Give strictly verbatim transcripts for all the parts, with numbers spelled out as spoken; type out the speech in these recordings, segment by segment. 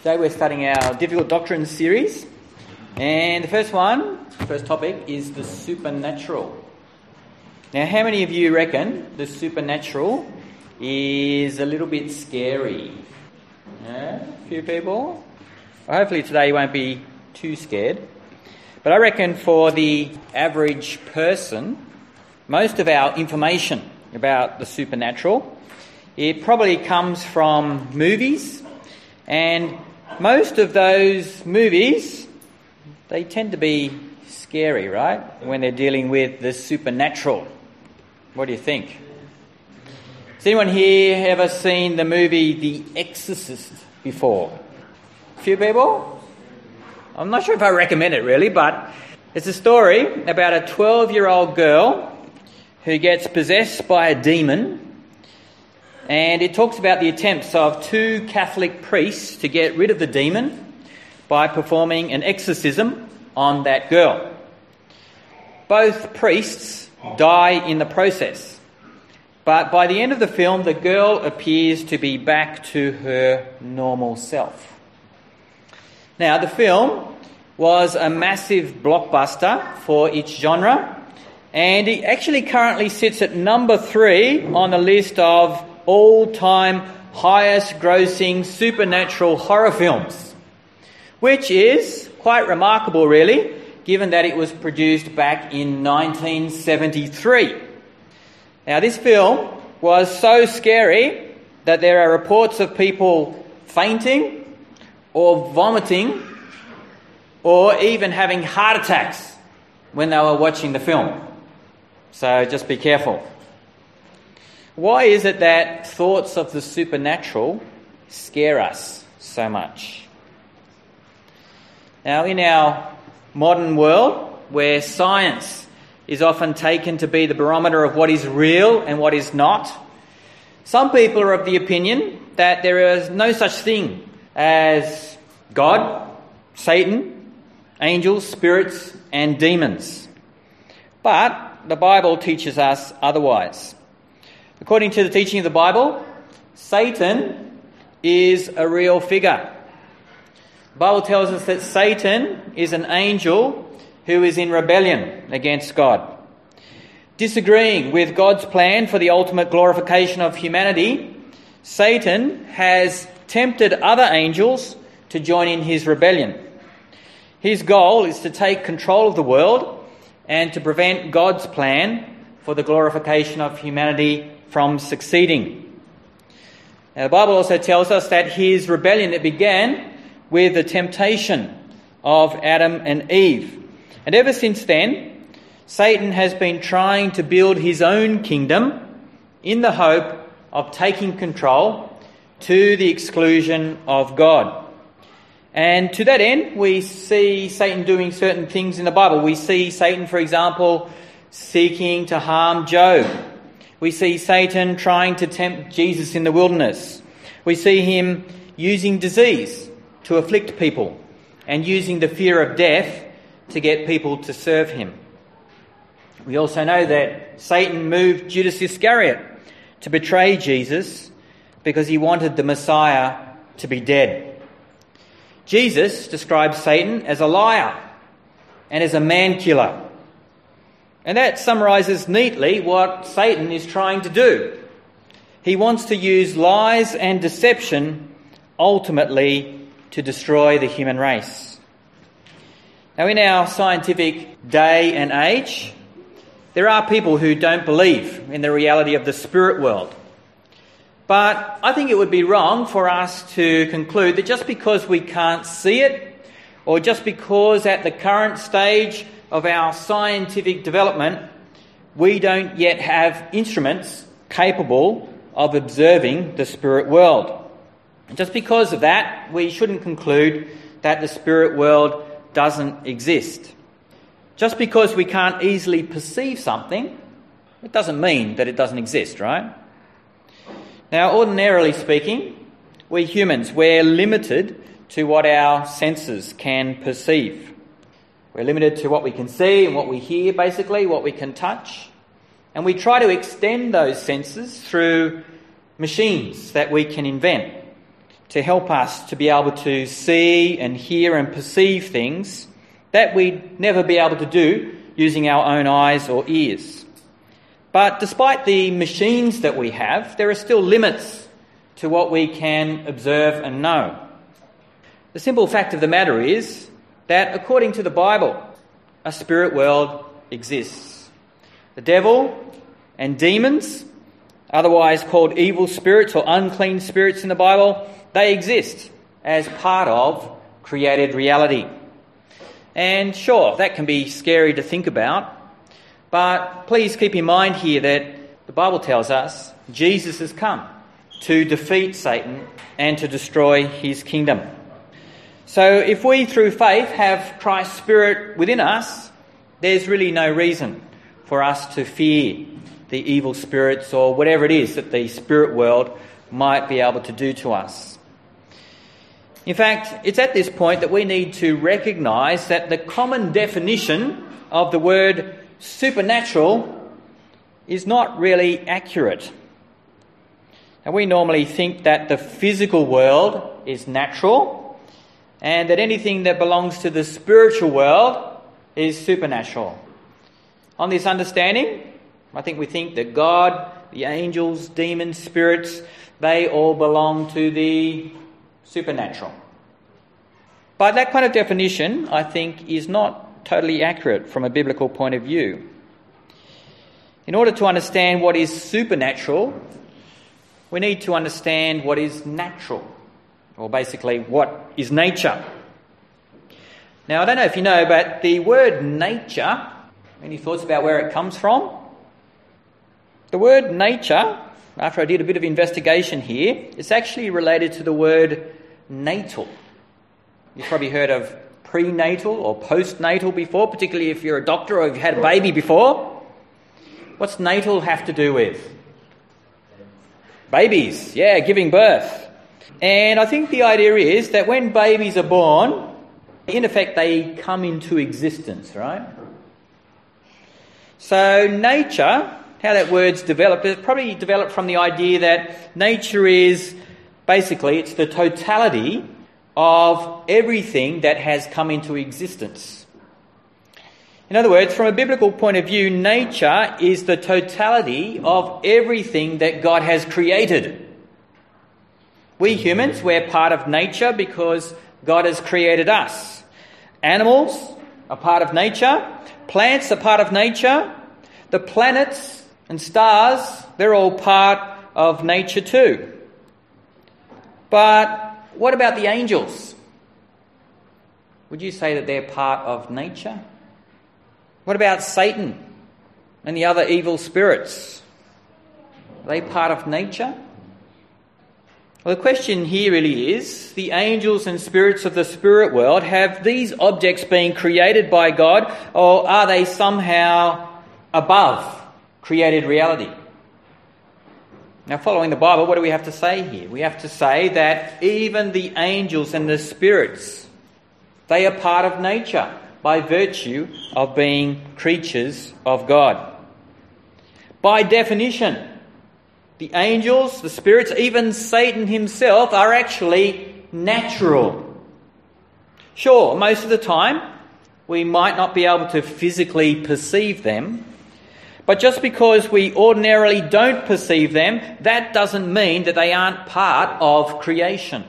Today we're studying our Difficult Doctrines series, and the first one, first topic, is the supernatural. Now, how many of you reckon the supernatural is a little bit scary? Yeah, a few people? Well, hopefully today you won't be too scared. But I reckon for the average person, most of our information about the supernatural, it probably comes from movies, and most of those movies, they tend to be scary, right? When they're dealing with the supernatural. What do you think? Has anyone here ever seen the movie The Exorcist before? A few people? I'm not sure if I recommend it really, but it's a story about a twelve-year-old girl who gets possessed by a demon. And it talks about the attempts of two Catholic priests to get rid of the demon by performing an exorcism on that girl. Both priests die in the process. But by the end of the film, the girl appears to be back to her normal self. Now, the film was a massive blockbuster for its genre, and it actually currently sits at number three on the list of all-time highest grossing supernatural horror films, which is quite remarkable really, given that it was produced back in nineteen seventy-three. Now, this film was so scary that there are reports of people fainting or vomiting or even having heart attacks when they were watching the film. So just be careful. Why is it that thoughts of the supernatural scare us so much? Now, in our modern world, where science is often taken to be the barometer of what is real and what is not, some people are of the opinion that there is no such thing as God, Satan, angels, spirits, and demons. But the Bible teaches us otherwise. According to the teaching of the Bible, Satan is a real figure. The Bible tells us that Satan is an angel who is in rebellion against God. Disagreeing with God's plan for the ultimate glorification of humanity, Satan has tempted other angels to join in his rebellion. His goal is to take control of the world and to prevent God's plan for the glorification of humanity from succeeding. Now, the Bible also tells us that his rebellion, it began with the temptation of Adam and Eve. And ever since then, Satan has been trying to build his own kingdom in the hope of taking control to the exclusion of God. And to that end, we see Satan doing certain things in the Bible. We see Satan, for example, seeking to harm Job. We see Satan trying to tempt Jesus in the wilderness. We see him using disease to afflict people and using the fear of death to get people to serve him. We also know that Satan moved Judas Iscariot to betray Jesus because he wanted the Messiah to be dead. Jesus describes Satan as a liar and as a man-killer. And that summarises neatly what Satan is trying to do. He wants to use lies and deception ultimately to destroy the human race. Now, in our scientific day and age, there are people who don't believe in the reality of the spirit world. But I think it would be wrong for us to conclude that just because we can't see it, or just because at the current stage of our scientific development, we don't yet have instruments capable of observing the spirit world. Just because of that, we shouldn't conclude that the spirit world doesn't exist. Just because we can't easily perceive something, it doesn't mean that it doesn't exist, right? Now, ordinarily speaking, we humans, we're limited to what our senses can perceive. We're limited to what we can see and what we hear, basically, what we can touch. And we try to extend those senses through machines that we can invent to help us to be able to see and hear and perceive things that we'd never be able to do using our own eyes or ears. But despite the machines that we have, there are still limits to what we can observe and know. The simple fact of the matter is that according to the Bible, a spirit world exists. The devil and demons, otherwise called evil spirits or unclean spirits in the Bible, they exist as part of created reality. And sure, that can be scary to think about, but please keep in mind here that the Bible tells us Jesus has come to defeat Satan and to destroy his kingdom. So if we, through faith, have Christ's Spirit within us, there's really no reason for us to fear the evil spirits or whatever it is that the spirit world might be able to do to us. In fact, it's at this point that we need to recognise that the common definition of the word supernatural is not really accurate. Now, we normally think that the physical world is natural and that anything that belongs to the spiritual world is supernatural. On this understanding, I think we think that God, the angels, demons, spirits, they all belong to the supernatural. But that kind of definition, I think, is not totally accurate from a biblical point of view. In order to understand what is supernatural, we need to understand what is natural, or basically what is nature. Now, I don't know if you know, but the word nature, any thoughts about where it comes from? The word nature, after I did a bit of investigation here, it's actually related to the word natal. You've probably heard of prenatal or postnatal before, particularly if you're a doctor or you've had a baby before. What's natal have to do with? Babies, yeah, giving birth. And I think the idea is that when babies are born, in effect they come into existence, right? So nature, how that word's developed, it's probably developed from the idea that nature is basically, it's the totality of everything that has come into existence. In other words, from a biblical point of view, nature is the totality of everything that God has created. We humans, we're part of nature because God has created us. Animals are part of nature. Plants are part of nature. The planets and stars, they're all part of nature too. But what about the angels? Would you say that they're part of nature? What about Satan and the other evil spirits? Are they part of nature? Well, the question here really is, the angels and spirits of the spirit world, have these objects been created by God, or are they somehow above created reality? Now, following the Bible, what do we have to say here? We have to say that even the angels and the spirits, they are part of nature by virtue of being creatures of God. By definition, the angels, the spirits, even Satan himself are actually natural. Sure, most of the time we might not be able to physically perceive them, but just because we ordinarily don't perceive them, that doesn't mean that they aren't part of creation.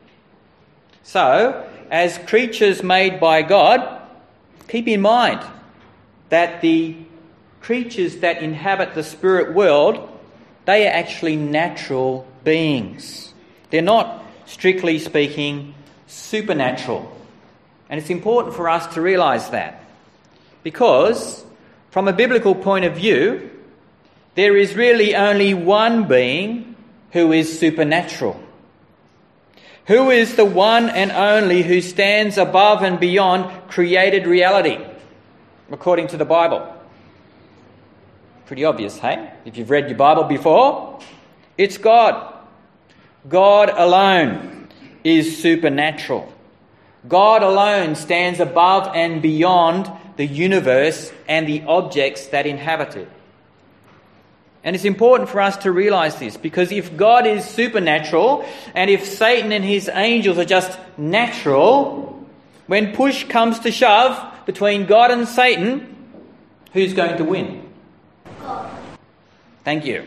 So, as creatures made by God, keep in mind that the creatures that inhabit the spirit world, they are actually natural beings. They're not, strictly speaking, supernatural. And it's important for us to realise that. Because, from a biblical point of view, there is really only one being who is supernatural. Who is the one and only who stands above and beyond created reality, according to the Bible? Pretty obvious, hey? If you've read your Bible before, it's God. God alone is supernatural. God alone stands above and beyond the universe and the objects that inhabit it. And it's important for us to realise this, because if God is supernatural and if Satan and his angels are just natural, when push comes to shove between God and Satan, who's going to win? God. Thank you.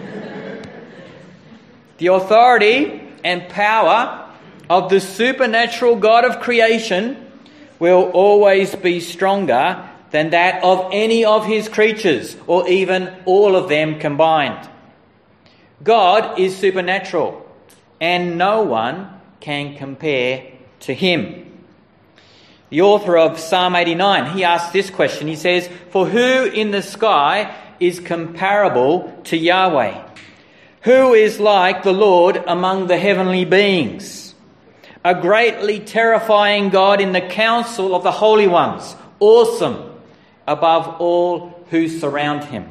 The authority and power of the supernatural God of creation will always be stronger than that of any of his creatures, or even all of them combined. God is supernatural, and no one can compare to him. The author of Psalm eighty-nine, he asks this question. He says, "For who in the sky is comparable to Yahweh? Who is like the Lord among the heavenly beings? A greatly terrifying God in the council of the holy ones, awesome above all who surround him."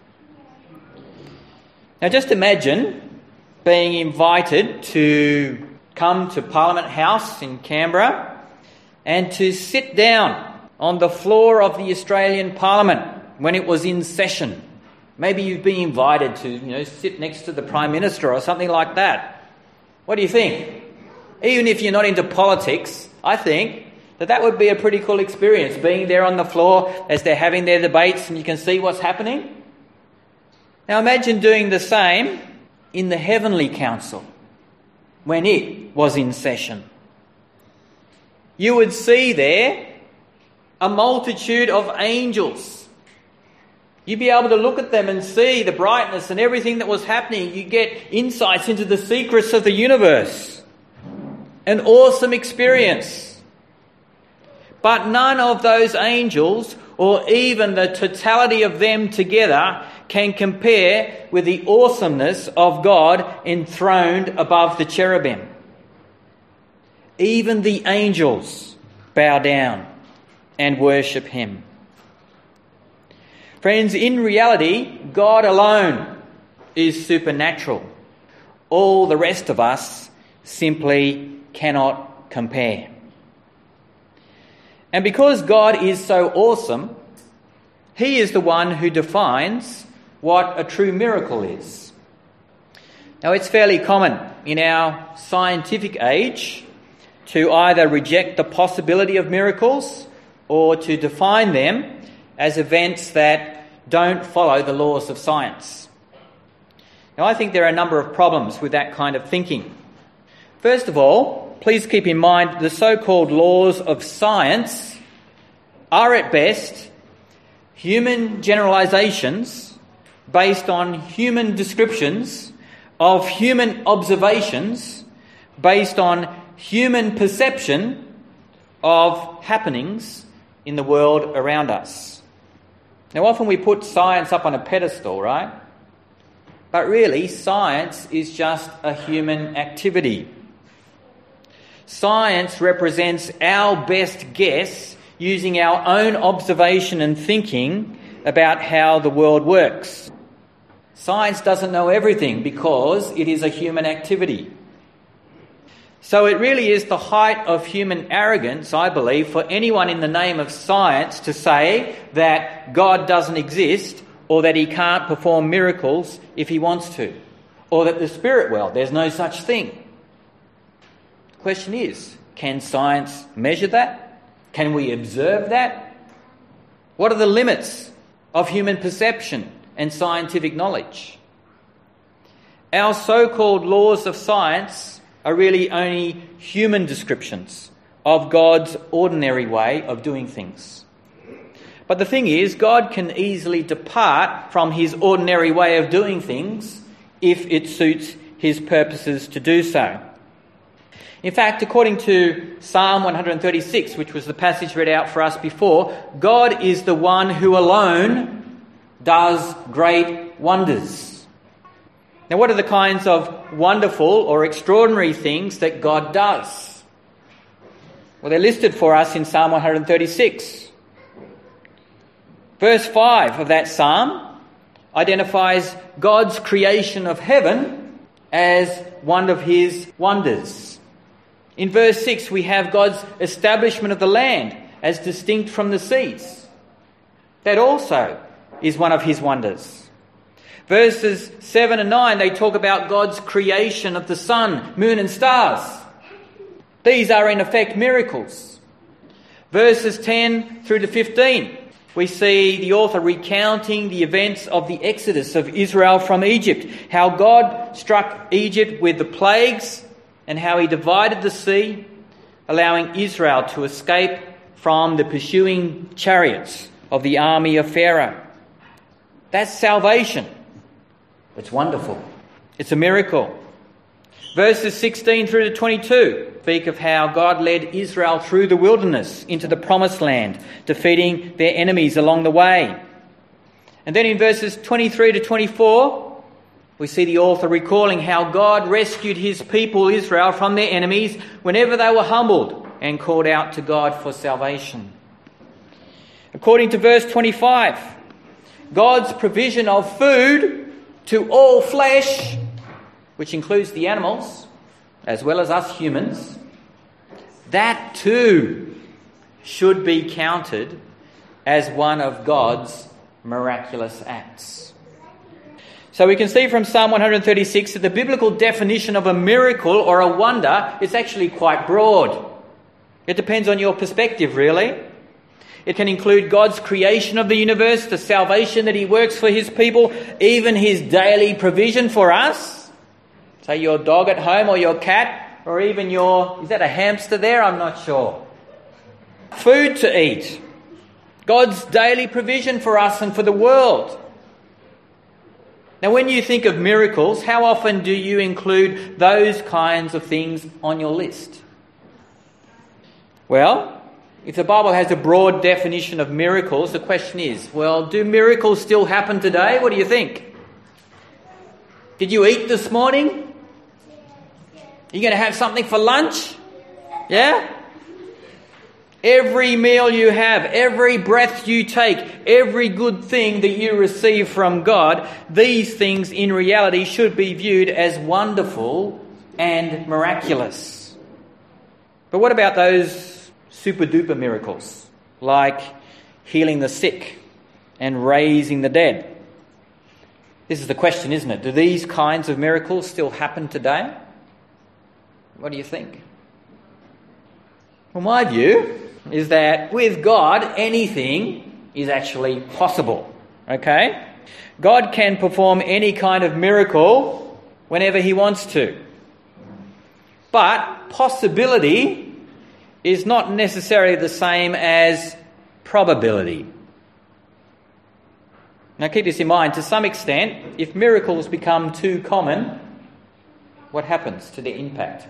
Now just imagine being invited to come to Parliament House in Canberra and to sit down on the floor of the Australian Parliament when it was in session. Maybe you've been invited to, you know, sit next to the Prime Minister or something like that. What do you think? Even if you're not into politics, I think that that would be a pretty cool experience, being there on the floor as they're having their debates and you can see what's happening. Now imagine doing the same in the Heavenly Council when it was in session. You would see there a multitude of angels. You'd be able to look at them and see the brightness and everything that was happening. You get insights into the secrets of the universe. An awesome experience. But none of those angels, or even the totality of them together, can compare with the awesomeness of God enthroned above the cherubim. Even the angels bow down and worship him. Friends, in reality, God alone is supernatural. All the rest of us simply cannot compare. And because God is so awesome, he is the one who defines what a true miracle is. Now, it's fairly common in our scientific age to either reject the possibility of miracles or to define them as events that don't follow the laws of science. Now, I think there are a number of problems with that kind of thinking. First of all, please keep in mind the so-called laws of science are at best human generalizations based on human descriptions of human observations based on human perception of happenings in the world around us. Now, often we put science up on a pedestal, right? But really, science is just a human activity. Science represents our best guess using our own observation and thinking about how the world works. Science doesn't know everything because it is a human activity. So it really is the height of human arrogance, I believe, for anyone in the name of science to say that God doesn't exist or that he can't perform miracles if he wants to, or that the spirit world, there's no such thing. The question is, can science measure that? Can we observe that? What are the limits of human perception and scientific knowledge? Our so-called laws of science are really only human descriptions of God's ordinary way of doing things. But the thing is, God can easily depart from his ordinary way of doing things if it suits his purposes to do so. In fact, according to Psalm one thirty-six, which was the passage read out for us before, God is the one who alone does great wonders. Now, what are the kinds of wonderful or extraordinary things that God does? Well, they're listed for us in Psalm one thirty-six. Verse five of that psalm identifies God's creation of heaven as one of his wonders. In verse six, we have God's establishment of the land as distinct from the seas. That also is one of his wonders. Verses seven and nine, they talk about God's creation of the sun, moon and stars. These are in effect miracles. Verses ten through to fifteen, we see the author recounting the events of the exodus of Israel from Egypt, how God struck Egypt with the plagues and how he divided the sea, allowing Israel to escape from the pursuing chariots of the army of Pharaoh. That's salvation. It's wonderful. It's a miracle. Verses sixteen through to twenty-two speak of how God led Israel through the wilderness into the promised land, defeating their enemies along the way. And then in verses twenty-three to twenty-four, we see the author recalling how God rescued his people Israel from their enemies whenever they were humbled and called out to God for salvation. According to verse twenty-five, God's provision of food to all flesh, which includes the animals as well as us humans, that too should be counted as one of God's miraculous acts. So we can see from Psalm one thirty-six that the biblical definition of a miracle or a wonder is actually quite broad. It depends on your perspective, really. It can include God's creation of the universe, the salvation that he works for his people, even his daily provision for us. Say your dog at home or your cat, or even your, is that a hamster there? I'm not sure. Food to eat. God's daily provision for us and for the world. Now, when you think of miracles, how often do you include those kinds of things on your list? Well, if the Bible has a broad definition of miracles, the question is, well, do miracles still happen today? What do you think? Did you eat this morning? Are you going to have something for lunch? Yeah? Every meal you have, every breath you take, every good thing that you receive from God, these things in reality should be viewed as wonderful and miraculous. But what about those super duper miracles, like healing the sick and raising the dead? This is the question, isn't it? Do these kinds of miracles still happen today? What do you think? Well, my view is that with God, anything is actually possible. Okay? God can perform any kind of miracle whenever he wants to. But possibility is not necessarily the same as probability. Now keep this in mind. To some extent, if miracles become too common, what happens to their impact?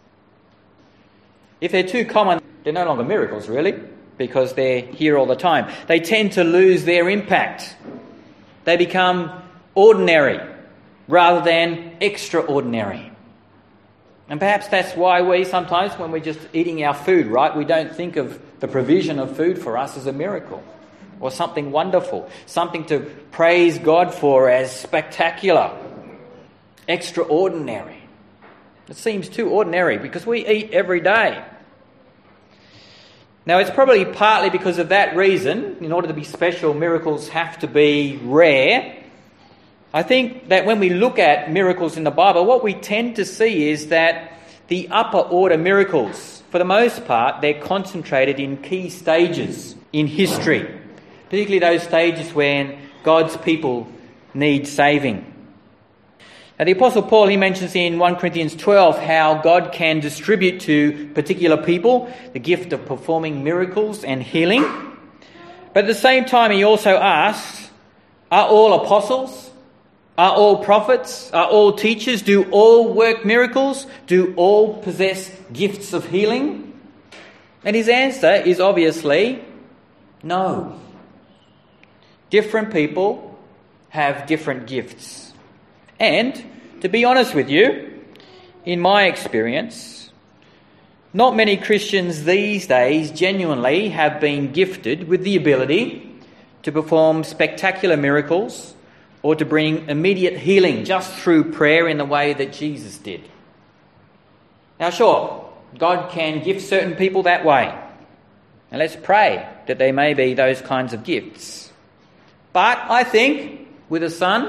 If they're too common, they're no longer miracles, really, because they're here all the time. They tend to lose their impact. They become ordinary rather than extraordinary. And perhaps that's why we sometimes, when we're just eating our food, right, we don't think of the provision of food for us as a miracle or something wonderful, something to praise God for as spectacular, extraordinary. It seems too ordinary because we eat every day. Now, it's probably partly because of that reason, in order to be special, miracles have to be rare. I think that when we look at miracles in the Bible, what we tend to see is that the upper order miracles, for the most part, they're concentrated in key stages in history, particularly those stages when God's people need saving. Now, the Apostle Paul, he mentions in First Corinthians twelve how God can distribute to particular people the gift of performing miracles and healing. But at the same time, he also asks, are all apostles? Are all prophets? Are all teachers? Do all work miracles? Do all possess gifts of healing? And his answer is obviously no. Different people have different gifts. And, to be honest with you, in my experience, not many Christians these days genuinely have been gifted with the ability to perform spectacular miracles or to bring immediate healing just through prayer in the way that Jesus did. Now, sure, God can gift certain people that way. And let's pray that there may be those kinds of gifts. But I think with a son,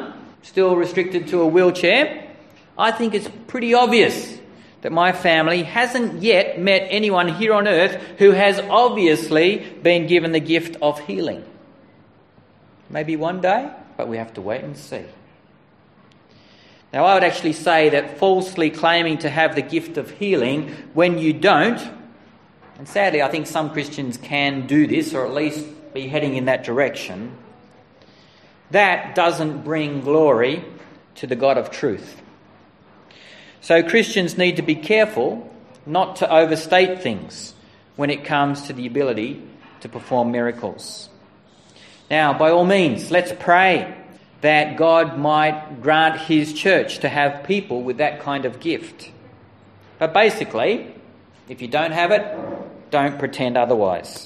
still restricted to a wheelchair, I think it's pretty obvious that my family hasn't yet met anyone here on earth who has obviously been given the gift of healing. Maybe one day, but we have to wait and see. Now, I would actually say that falsely claiming to have the gift of healing when you don't, and sadly I think some Christians can do this, or at least be heading in that direction, that doesn't bring glory to the God of truth. So Christians need to be careful not to overstate things when it comes to the ability to perform miracles. Now, by all means, let's pray that God might grant his church to have people with that kind of gift. But basically, if you don't have it, don't pretend otherwise.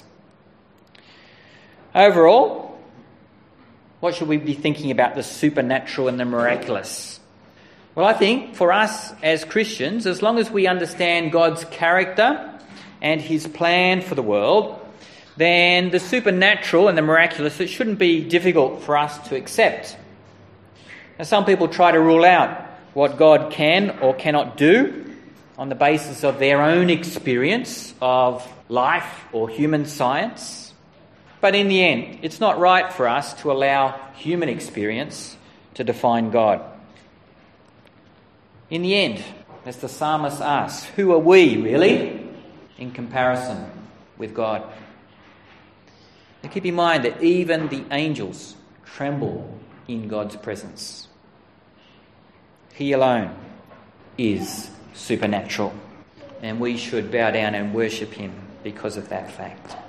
Overall, what should we be thinking about the supernatural and the miraculous? Well, I think for us as Christians, as long as we understand God's character and his plan for the world, then the supernatural and the miraculous, it shouldn't be difficult for us to accept. Now, some people try to rule out what God can or cannot do on the basis of their own experience of life or human science. But in the end, it's not right for us to allow human experience to define God. In the end, as the psalmist asks, who are we really in comparison with God? Now keep in mind that even the angels tremble in God's presence. He alone is supernatural, and we should bow down and worship him because of that fact.